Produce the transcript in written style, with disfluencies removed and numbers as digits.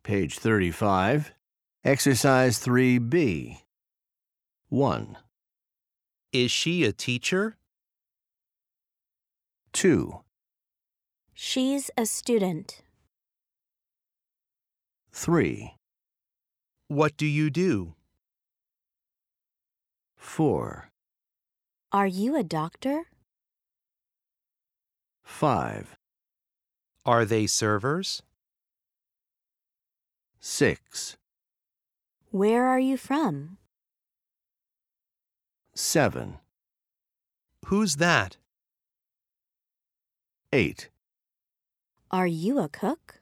Page 35. Exercise 3B. 1, Is she a teacher? 2, She's a student. 3, What do you do? 4, Are you a doctor? 5, Are they servers? 6, Where are you from? 7, Who's that? 8. Are you a cook?